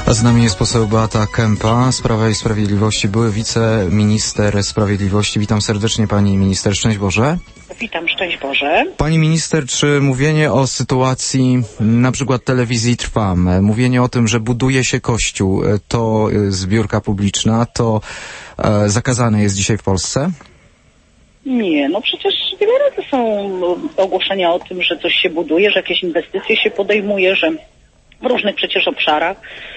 A z nami jest poseł Beata Kempa z Prawa i Sprawiedliwości, były wiceminister sprawiedliwości. Witam serdecznie pani minister, szczęść Boże. Witam, szczęść Boże. Pani minister, czy mówienie o sytuacji na przykład telewizji Trwam, mówienie o tym, że buduje się kościół, to zbiórka publiczna, to zakazane jest dzisiaj w Polsce? Nie, no przecież wiele razy są ogłoszenia o tym, że coś się buduje, że jakieś inwestycje się podejmuje, że w różnych przecież obszarach.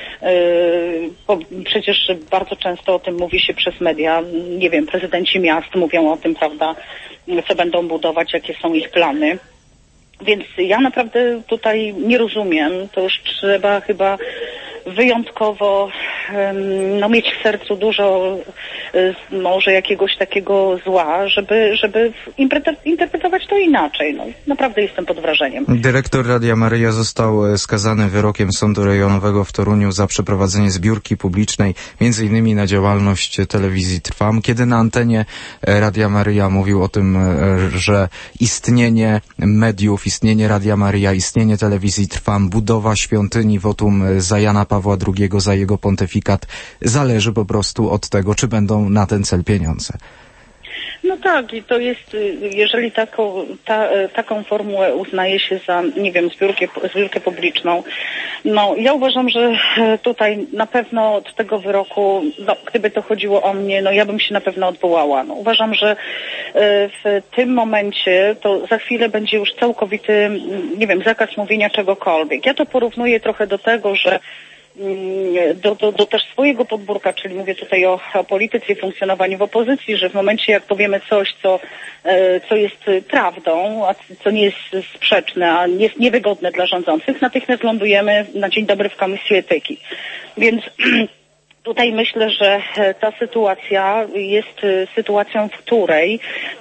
Przecież bardzo często o tym mówi się przez media. Nie wiem, prezydenci miast mówią o tym, prawda, co będą budować, jakie są ich plany. Więc ja naprawdę tutaj nie rozumiem. To już trzeba chyba wyjątkowo mieć w sercu dużo może jakiegoś takiego zła, żeby interpretować to inaczej. No, naprawdę jestem pod wrażeniem. Dyrektor Radia Maryja został skazany wyrokiem Sądu Rejonowego w Toruniu za przeprowadzenie zbiórki publicznej, między innymi na działalność telewizji Trwam. Kiedy na antenie Radia Maryja mówił o tym, że istnienie mediów, istnienie Radia Maryja, istnienie telewizji Trwam, budowa świątyni wotum za Jana Pawła II, za jego pontyfikat, zależy po prostu od tego, czy będą na ten cel pieniądze. No tak, i to jest, jeżeli taką formułę uznaje się za, nie wiem, zbiórkę publiczną, no ja uważam, że tutaj na pewno od tego wyroku, no gdyby to chodziło o mnie, no ja bym się na pewno odwołała. No, uważam, że w tym momencie to za chwilę będzie już całkowity, nie wiem, zakaz mówienia czegokolwiek. Ja to porównuję trochę do tego, że do też swojego podwórka, czyli mówię tutaj o polityce i funkcjonowaniu w opozycji, że w momencie jak powiemy coś, co jest prawdą, a co nie jest sprzeczne, a jest niewygodne dla rządzących, natychmiast lądujemy na dzień dobry w Komisji Etyki. Więc tutaj myślę, że ta sytuacja jest sytuacją, w której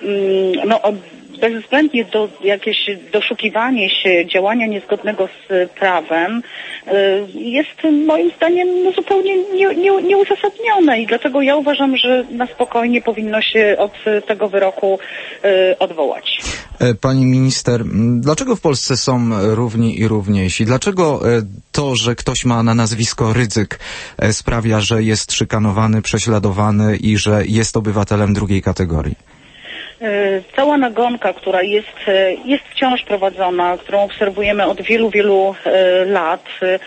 bezwzględnie jakieś doszukiwanie się działania niezgodnego z prawem jest moim zdaniem zupełnie nieuzasadnione i dlatego ja uważam, że na spokojnie powinno się od tego wyroku odwołać. Pani minister, dlaczego w Polsce są równi i równiejsi? Dlaczego to, że ktoś ma na nazwisko Rydzyk, sprawia, że jest szykanowany, prześladowany i że jest obywatelem drugiej kategorii? Cała nagonka, która jest wciąż prowadzona, którą obserwujemy od wielu, wielu lat,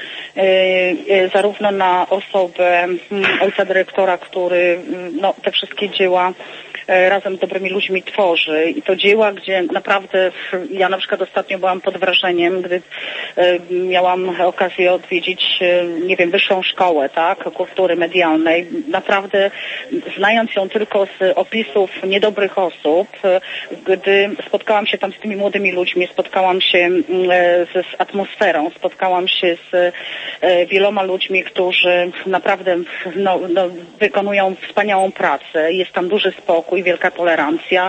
zarówno na osobę ojca dyrektora, który te wszystkie dzieła razem z dobrymi ludźmi tworzy i to dzieła, gdzie naprawdę ja na przykład ostatnio byłam pod wrażeniem, gdy miałam okazję odwiedzić, nie wiem, wyższą szkołę, tak, kultury medialnej. Naprawdę znając ją tylko z opisów niedobrych osób, gdy spotkałam się tam z tymi młodymi ludźmi, spotkałam się z atmosferą, spotkałam się z wieloma ludźmi, którzy naprawdę wykonują wspaniałą pracę. Jest tam duży spokój, wielka tolerancja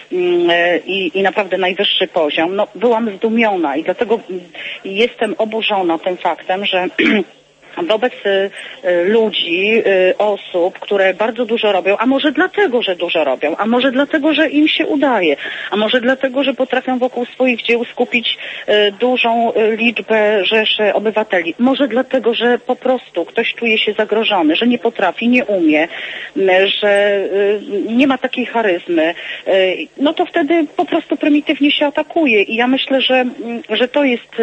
i naprawdę najwyższy poziom. No, byłam zdumiona i dlatego jestem oburzona tym faktem, że wobec ludzi, osób, które bardzo dużo robią, a może dlatego, że dużo robią, a może dlatego, że im się udaje, a może dlatego, że potrafią wokół swoich dzieł skupić dużą liczbę rzeszy obywateli, może dlatego, że po prostu ktoś czuje się zagrożony, że nie potrafi, nie umie, że nie ma takiej charyzmy, no to wtedy po prostu prymitywnie się atakuje i ja myślę, że to jest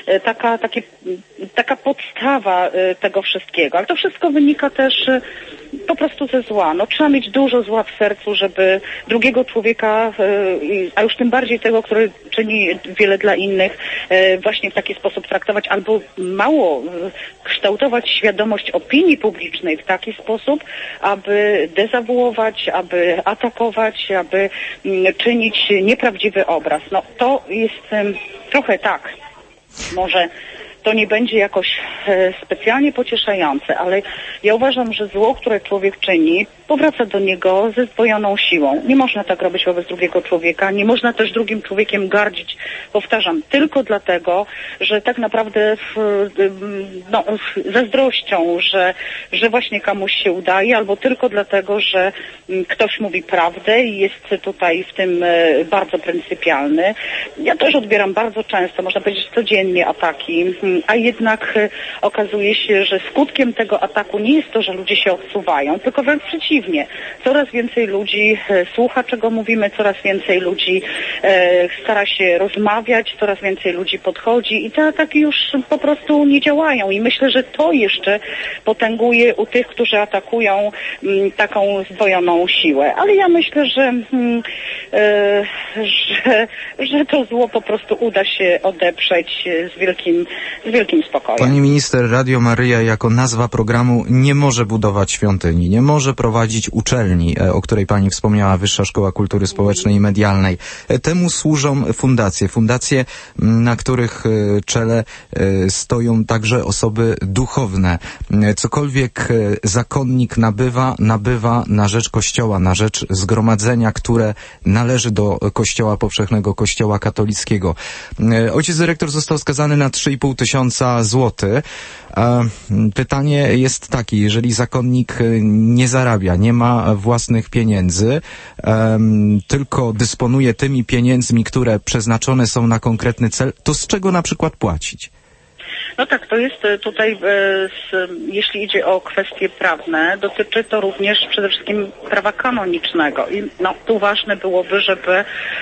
taka podstawa tego wszystkiego. Ale to wszystko wynika też po prostu ze zła. No, trzeba mieć dużo zła w sercu, żeby drugiego człowieka, a już tym bardziej tego, który czyni wiele dla innych, właśnie w taki sposób traktować, albo mało kształtować świadomość opinii publicznej w taki sposób, aby dezawuować, aby atakować, aby czynić nieprawdziwy obraz. No, to jest trochę tak. Może to nie będzie jakoś specjalnie pocieszające, ale ja uważam, że zło, które człowiek czyni, powraca do niego ze zdwojoną siłą. Nie można tak robić wobec drugiego człowieka, nie można też drugim człowiekiem gardzić, powtarzam, tylko dlatego, że tak naprawdę zazdrością, że właśnie komuś się udaje, albo tylko dlatego, że ktoś mówi prawdę i jest tutaj w tym bardzo pryncypialny. Ja też odbieram bardzo często, można powiedzieć codziennie ataki a jednak okazuje się, że skutkiem tego ataku nie jest to, że ludzie się odsuwają, tylko wręcz przeciwnie. Coraz więcej ludzi słucha, czego mówimy, coraz więcej ludzi stara się rozmawiać, coraz więcej ludzi podchodzi i te ataki już po prostu nie działają i myślę, że to jeszcze potęguje u tych, którzy atakują taką zdwojoną siłę. Ale ja myślę, że to zło po prostu uda się odeprzeć z wielkim spokojem. Pani minister, Radio Maryja jako nazwa programu nie może budować świątyni, nie może prowadzić uczelni, o której pani wspomniała, Wyższa Szkoła Kultury Społecznej i Medialnej. Temu służą fundacje, na których czele stoją także osoby duchowne. Cokolwiek zakonnik nabywa na rzecz Kościoła, na rzecz zgromadzenia, które należy do Kościoła Powszechnego, Kościoła katolickiego. Ojciec dyrektor został skazany na 3,5 tysiąca złotych. Pytanie jest takie, jeżeli zakonnik nie zarabia, nie ma własnych pieniędzy, tylko dysponuje tymi pieniędzmi, które przeznaczone są na konkretny cel, to z czego na przykład płacić? No tak, to jest tutaj, jeśli idzie o kwestie prawne, dotyczy to również przede wszystkim prawa kanonicznego. I tu ważne byłoby, żeby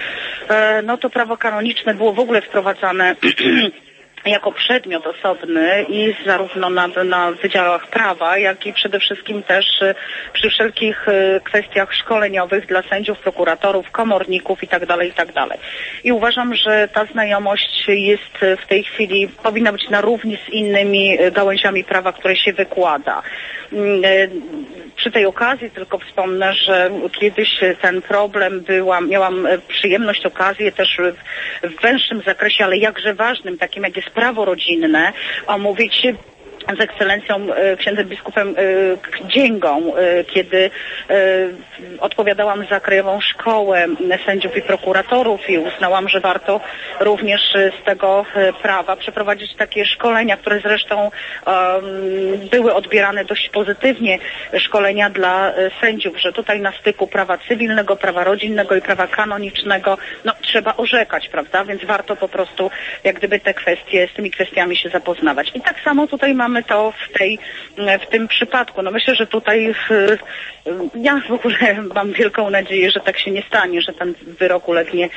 to prawo kanoniczne było w ogóle wprowadzane jako przedmiot osobny i zarówno na wydziałach prawa, jak i przede wszystkim też przy wszelkich kwestiach szkoleniowych dla sędziów, prokuratorów, komorników itd. I uważam, że ta znajomość jest w tej chwili, powinna być na równi z innymi gałęziami prawa, które się wykłada. Przy tej okazji tylko wspomnę, że kiedyś ten problem miałam przyjemność, okazję też w węższym zakresie, ale jakże ważnym, takim jak jest prawo rodzinne, omówić z ekscelencją księdzem biskupem Dzięgą, kiedy odpowiadałam za Krajową Szkołę Sędziów i Prokuratorów i uznałam, że warto również z tego prawa przeprowadzić takie szkolenia, które zresztą były odbierane dość pozytywnie, szkolenia dla sędziów, że tutaj na styku prawa cywilnego, prawa rodzinnego i prawa kanonicznego trzeba orzekać, prawda? Więc warto po prostu jak gdyby z tymi kwestiami się zapoznawać. I tak samo tutaj mamy to w tym przypadku. Myślę, że tutaj ja w ogóle mam wielką nadzieję, że tak się nie stanie, że ten wyrok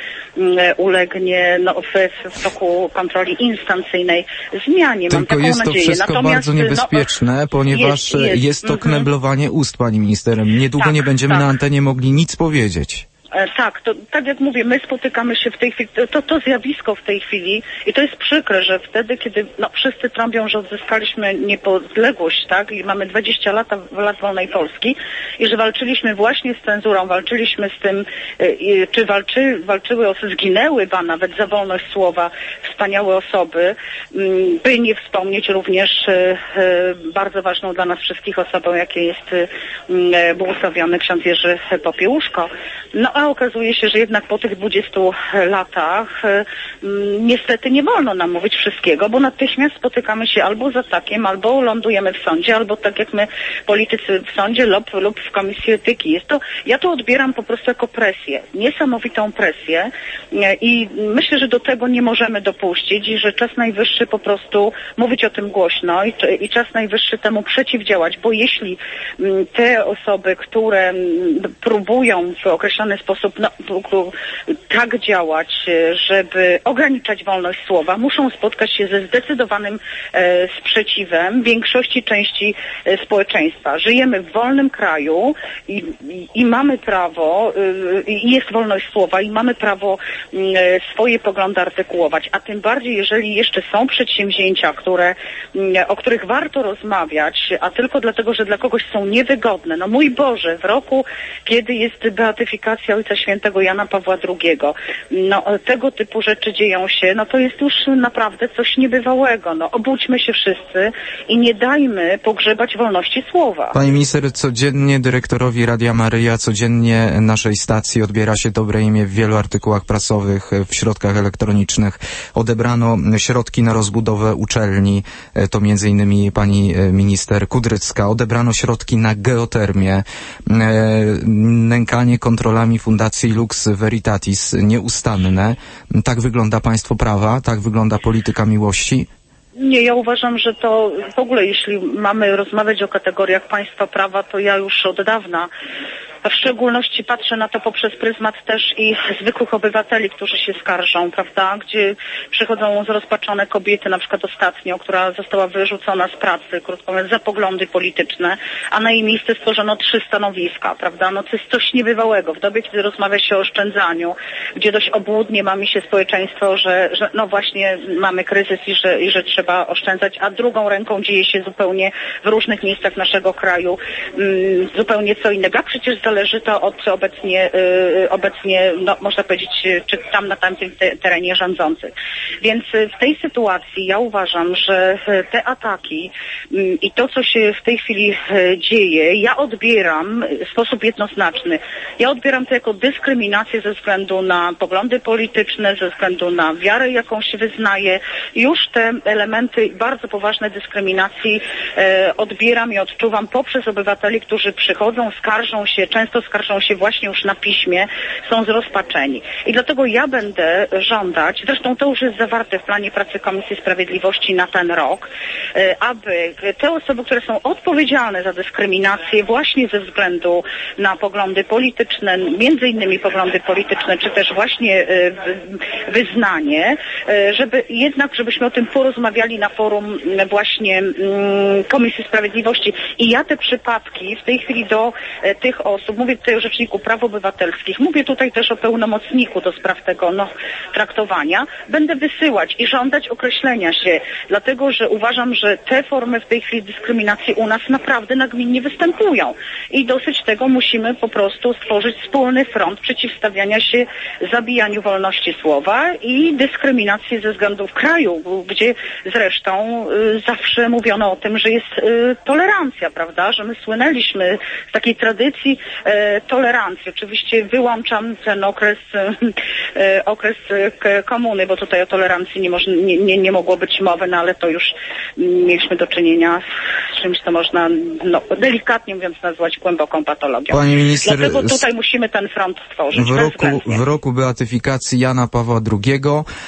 ulegnie w toku kontroli instancyjnej zmianie. Mam taką jest to nadzieję. wszystko Natomiast bardzo niebezpieczne, ponieważ jest to kneblowanie ust, pani minister. Niedługo nie będziemy na antenie mogli nic powiedzieć. Tak, to tak jak mówię, my spotykamy się w tej chwili, to zjawisko w tej chwili i to jest przykre, że wtedy, kiedy wszyscy trąbią, że odzyskaliśmy niepodległość, tak, i mamy 20 lat wolnej Polski i że walczyliśmy właśnie z cenzurą, walczyliśmy z tym, czy zginęły nawet za wolność słowa wspaniałe osoby, by nie wspomnieć również bardzo ważną dla nas wszystkich osobą, jakie jest błogosławiony ksiądz Jerzy Popiełuszko. A okazuje się, że jednak po tych 20 latach niestety nie wolno nam mówić wszystkiego, bo natychmiast spotykamy się albo z atakiem, albo lądujemy w sądzie, albo tak jak my politycy w sądzie lub w Komisji Etyki. Ja to odbieram po prostu jako presję, niesamowitą presję i myślę, że do tego nie możemy dopuścić i że czas najwyższy po prostu mówić o tym głośno i czas najwyższy temu przeciwdziałać, bo jeśli te osoby, które próbują w określony sposób tak działać, żeby ograniczać wolność słowa, muszą spotkać się ze zdecydowanym sprzeciwem większości części społeczeństwa. Żyjemy w wolnym kraju i mamy prawo, i jest wolność słowa i mamy prawo swoje poglądy artykułować, a tym bardziej, jeżeli jeszcze są przedsięwzięcia, o których warto rozmawiać, a tylko dlatego, że dla kogoś są niewygodne. Mój Boże, w roku, kiedy jest beatyfikacja Ojca Świętego Jana Pawła II, tego typu rzeczy dzieją się, to jest już naprawdę coś niebywałego. Obudźmy się wszyscy i nie dajmy pogrzebać wolności słowa. Pani minister, codziennie dyrektorowi Radia Maryja, codziennie naszej stacji odbiera się dobre imię w wielu artykułach prasowych, w środkach elektronicznych. Odebrano środki na rozbudowę uczelni, to między innymi pani minister Kudrycka. Odebrano środki na geotermię, nękanie kontrolami Fundacji Lux Veritatis nieustanne. Tak wygląda państwo prawa? Tak wygląda polityka miłości? Nie, ja uważam, że to w ogóle, jeśli mamy rozmawiać o kategoriach państwa prawa, to ja już od dawna w szczególności patrzę na to poprzez pryzmat też i zwykłych obywateli, którzy się skarżą, prawda, gdzie przychodzą zrozpaczone kobiety, na przykład ostatnio, która została wyrzucona z pracy, krótko mówiąc, za poglądy polityczne, a na jej miejsce stworzono 3 stanowiska, prawda, no to jest coś niebywałego. W dobie, kiedy rozmawia się o oszczędzaniu, gdzie dość obłudnie ma mi się społeczeństwo, że no właśnie mamy kryzys i że trzeba oszczędzać, a drugą ręką dzieje się zupełnie w różnych miejscach naszego kraju zupełnie co innego. A przecież zależy to od obecnie, no, można powiedzieć, czy tam na tamtym terenie rządzących. Więc w tej sytuacji ja uważam, że te ataki i to, co się w tej chwili dzieje, ja odbieram w sposób jednoznaczny. Ja odbieram to jako dyskryminację ze względu na poglądy polityczne, ze względu na wiarę, jaką się wyznaje. Już te elementy bardzo poważnej dyskryminacji odbieram i odczuwam poprzez obywateli, którzy przychodzą, skarżą się, często skarżą się właśnie już na piśmie, są zrozpaczeni. I dlatego ja będę żądać, zresztą to już jest zawarte w planie pracy Komisji Sprawiedliwości na ten rok, aby te osoby, które są odpowiedzialne za dyskryminację właśnie ze względu na poglądy polityczne, między innymi poglądy polityczne, czy też właśnie wyznanie, żebyśmy o tym porozmawiali na forum właśnie Komisji Sprawiedliwości. I ja te przypadki w tej chwili do tych osób, mówię tutaj o Rzeczniku Praw Obywatelskich, mówię tutaj też o pełnomocniku do spraw tego traktowania, będę wysyłać i żądać określenia się, dlatego że uważam, że te formy w tej chwili dyskryminacji u nas naprawdę nagminnie występują i dosyć tego musimy po prostu stworzyć wspólny front przeciwstawiania się zabijaniu wolności słowa i dyskryminacji ze względów kraju, gdzie zresztą zawsze mówiono o tym, że jest tolerancja, prawda, że my słynęliśmy z takiej tradycji tolerancji. Oczywiście wyłączam ten okres komuny, bo tutaj o tolerancji nie mogło być mowy, no ale to już mieliśmy do czynienia z czymś, co można delikatnie mówiąc nazwać głęboką patologią. Pani minister, dlatego tutaj musimy ten front stworzyć. W roku beatyfikacji Jana Pawła II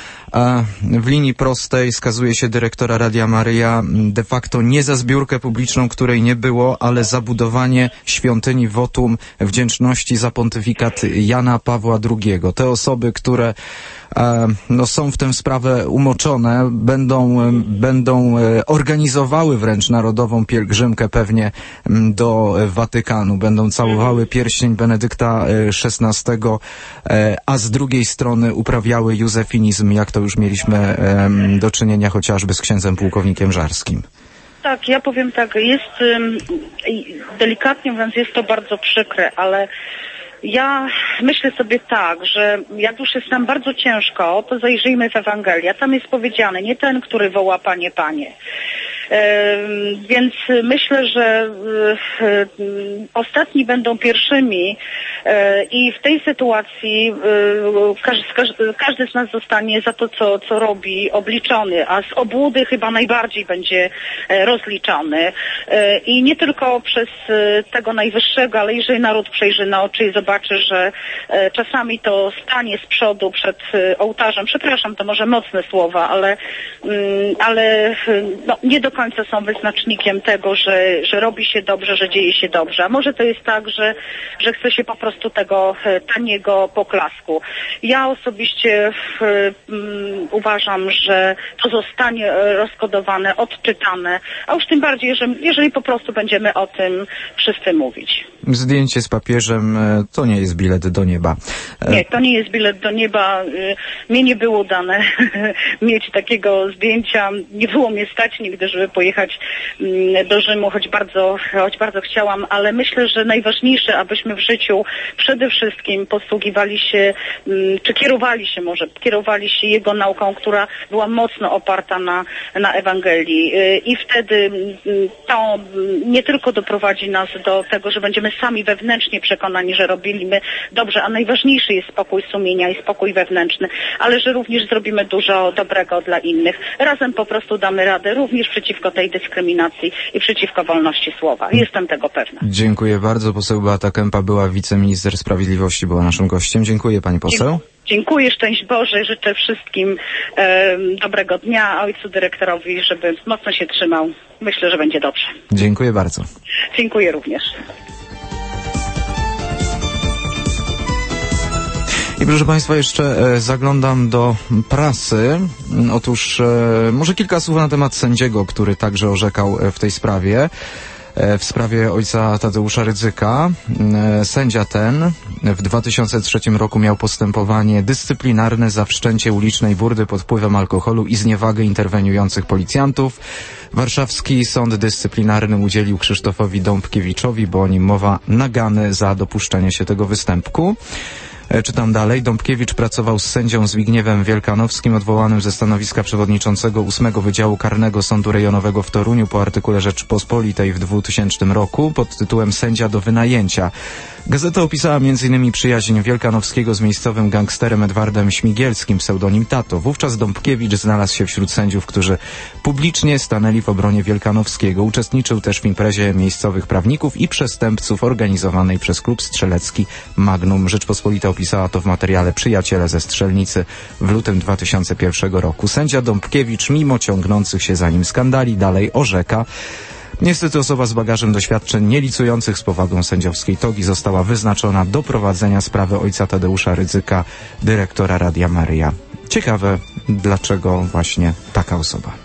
w linii prostej skazuje się dyrektora Radia Maryja de facto nie za zbiórkę publiczną, której nie było, ale za budowanie świątyni wotum wdzięczności za pontyfikat Jana Pawła II. Te osoby, które są w tę sprawę umoczone, będą organizowały wręcz narodową pielgrzymkę pewnie do Watykanu, będą całowały pierścień Benedykta XVI, a z drugiej strony uprawiały józefinizm, jak to już mieliśmy do czynienia chociażby z księdzem pułkownikiem Żarskim. Tak, ja powiem tak, delikatnie mówiąc, jest to bardzo przykre, ale ja myślę sobie tak, że jak już jest nam bardzo ciężko, to zajrzyjmy w Ewangelię. Tam jest powiedziane, nie ten, który woła Panie, Panie. Więc myślę, że ostatni będą pierwszymi i w tej sytuacji każdy z nas zostanie za to, co robi, obliczony, a z obłudy chyba najbardziej będzie rozliczony. I nie tylko przez tego najwyższego, ale jeżeli naród przejrzy na oczy i zobaczy, że czasami to stanie z przodu przed ołtarzem, przepraszam, to może mocne słowa, ale nie do końca są wyznacznikiem tego, że robi się dobrze, że dzieje się dobrze. A może to jest tak, że chce się po prostu tego taniego poklasku. Ja osobiście uważam, że to zostanie rozkodowane, odczytane, a już tym bardziej, jeżeli po prostu będziemy o tym wszyscy mówić. Zdjęcie z papieżem to nie jest bilet do nieba. Nie, to nie jest bilet do nieba. Mnie nie było dane mieć takiego zdjęcia. Nie było mnie stać nigdy, żeby pojechać do Rzymu, choć bardzo chciałam, ale myślę, że najważniejsze, abyśmy w życiu przede wszystkim posługiwali się, czy kierowali się jego nauką, która była mocno oparta na Ewangelii. I wtedy to nie tylko doprowadzi nas do tego, że będziemy sami wewnętrznie przekonani, że robiliśmy dobrze, a najważniejszy jest spokój sumienia i spokój wewnętrzny, ale że również zrobimy dużo dobrego dla innych. Razem po prostu damy radę również przeciwko tej dyskryminacji i przeciwko wolności słowa. Jestem tego pewna. Dziękuję bardzo. Poseł Beata Kempa była wiceminister sprawiedliwości, była naszym gościem. Dziękuję pani poseł. Dziękuję, szczęść Boże, życzę wszystkim dobrego dnia, ojcu dyrektorowi, żeby mocno się trzymał. Myślę, że będzie dobrze. Dziękuję bardzo. Dziękuję również. I proszę Państwa, jeszcze zaglądam do prasy. Otóż może kilka słów na temat sędziego, który także orzekał w tej sprawie. W sprawie ojca Tadeusza Rydzyka. Sędzia ten w 2003 roku miał postępowanie dyscyplinarne za wszczęcie ulicznej burdy pod wpływem alkoholu i zniewagę interweniujących policjantów. Warszawski Sąd Dyscyplinarny udzielił Krzysztofowi Dąbkiewiczowi, bo o nim mowa, nagany za dopuszczenie się tego występku. Czytam dalej. Dąbkiewicz pracował z sędzią Zbigniewem Wielkanowskim, odwołanym ze stanowiska przewodniczącego 8 Wydziału Karnego Sądu Rejonowego w Toruniu po artykule Rzeczpospolitej w 2000 roku pod tytułem Sędzia do wynajęcia. Gazeta opisała m.in. przyjaźń Wielkanowskiego z miejscowym gangsterem Edwardem Śmigielskim, pseudonim Tato. Wówczas Dąbkiewicz znalazł się wśród sędziów, którzy publicznie stanęli w obronie Wielkanowskiego. Uczestniczył też w imprezie miejscowych prawników i przestępców organizowanej przez klub strzelecki Magnum. Rzeczpospolita opisała to w materiale Przyjaciele ze Strzelnicy w lutym 2001 roku. Sędzia Dąbkiewicz, mimo ciągnących się za nim skandali, dalej orzeka. Niestety osoba z bagażem doświadczeń nielicujących z powagą sędziowskiej togi została wyznaczona do prowadzenia sprawy ojca Tadeusza Rydzyka, dyrektora Radia Maryja. Ciekawe, dlaczego właśnie taka osoba.